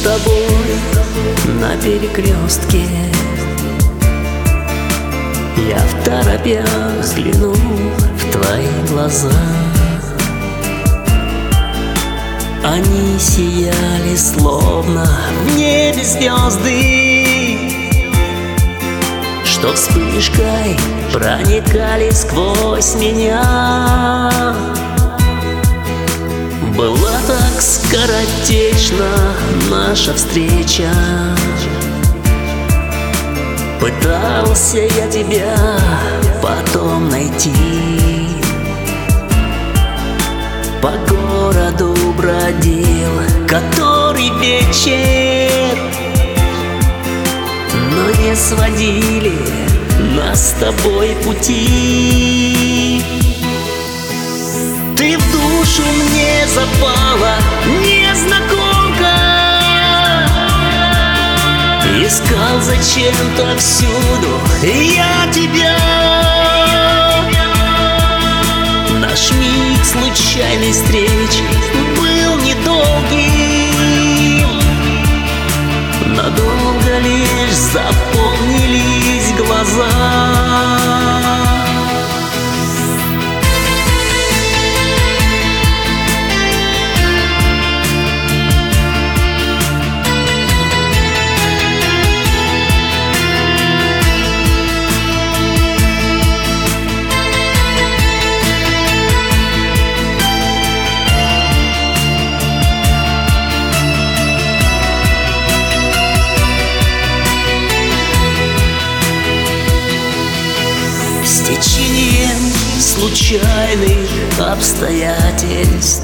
тобой на перекрестке. Я второпях взглянул в твои глаза. Они сияли, словно в небе звезды, что вспышкой проникали сквозь меня. Была так скоротечна наша встреча. Пытался я тебя потом найти. По городу бродил который вечер, но не сводили нас с тобой пути. Ты в душу мне запала, незнакомка. Искал зачем-то всюду я тебя. Наш миг случайной встречи был недолгим. Надолго лишь запомнились глаза. С течением случайных обстоятельств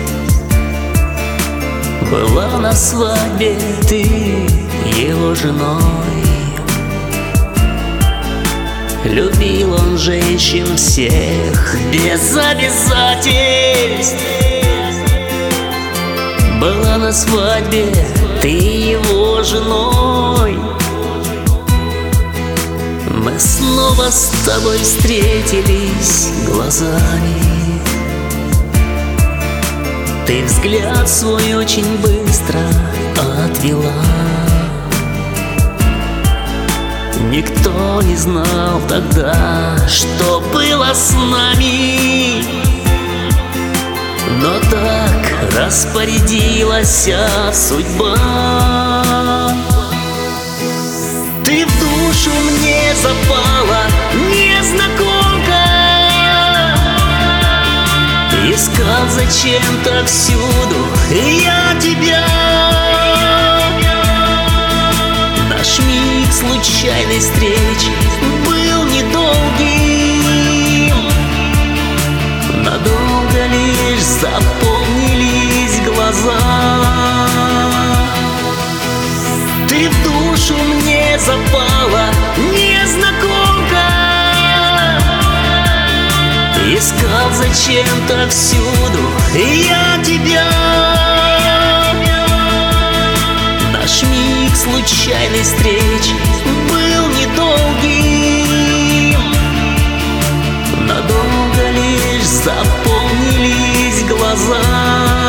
была на свадьбе ты его женой. Любил он женщин всех без обязательств. Была на свадьбе ты его женой. Мы снова с тобой встретились глазами. Ты взгляд свой очень быстро отвела. Никто не знал тогда, что было с нами, но так распорядилась судьба. Ты в душу мне запала, незнакомка. Искал зачем-то всюду я тебя. Наш миг случайной встречи был недолгим. Надолго лишь запомнились глаза. Ты в душу мне запала, незнакомка. Искал зачем-то всюду я тебя. Наш миг случайной встречи был недолгим. Надолго лишь запомнились глаза.